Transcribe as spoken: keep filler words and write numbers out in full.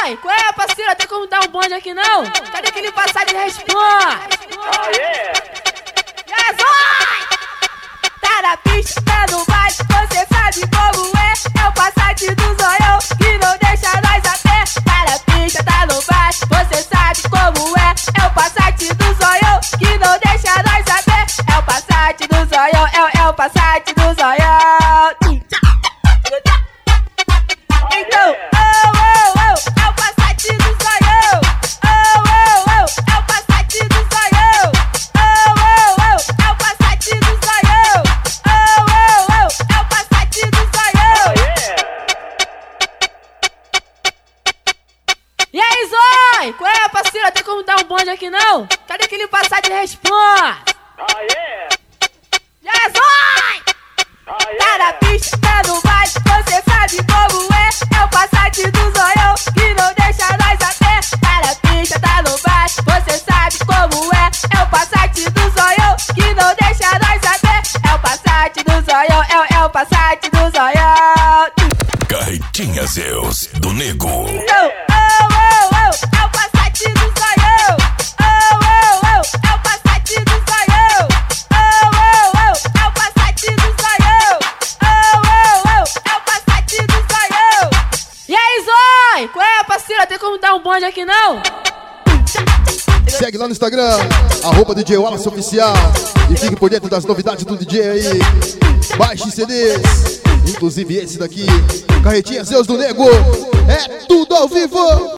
Zói! Qual é, parceiro? Tem como dar um bonde aqui não? Cadê aquele passagem de responde? Aê! É, Zói! Tá na pista, tá no baile, você sabe como é. É o Passat do Zoião que não deixa nós a pé. Tá na pista, tá no baile, você sabe como é. É o Passat do Zoião que não deixa nós a pé. É o Passat do Zoião, é, é o Passat do Zoião. Então, oh, oh, oh, é o Passat do Zoião. Oh, oh, oh, é o Passat do Zoião. Oh, oh, oh, é o Passat do Zoião. Oh, oh, oh, é o Passat do Zoião. E aí, Zói? Qual é, parceiro? Tem como dar um bonde aqui não? Cadê aquele Passat de responde? Aê! É, Zói! Aê! Tá na pista, tá no baile, você sabe como é. É o Passat do Zoião que não deixa nós a pé. Tá na pista, tá no baile, você sabe como é. É o Passat do Zoião que não deixa nós a pé. É o Passat do Zoião, é, é o Passat do Zoião. Carretinha Zeus do Nego. Então, oh, oh, oh, é o Passat do Zoião. Oh, oh, oh, é o Passat do Zoião. Oh, oh, oh, é o Passat do Zoião. Oh, oh, oh, é o Passat do Zoião. E aí, Zói? Qual é, parceiro? Tem como dar um bonde aqui não? Segue lá no Instagram, arroba D J Wallace Oficial. E fique por dentro das novidades do D J aí. Baixe C Ds, inclusive esse daqui, Carretinha Zeus do Nego. É tudo ao vivo.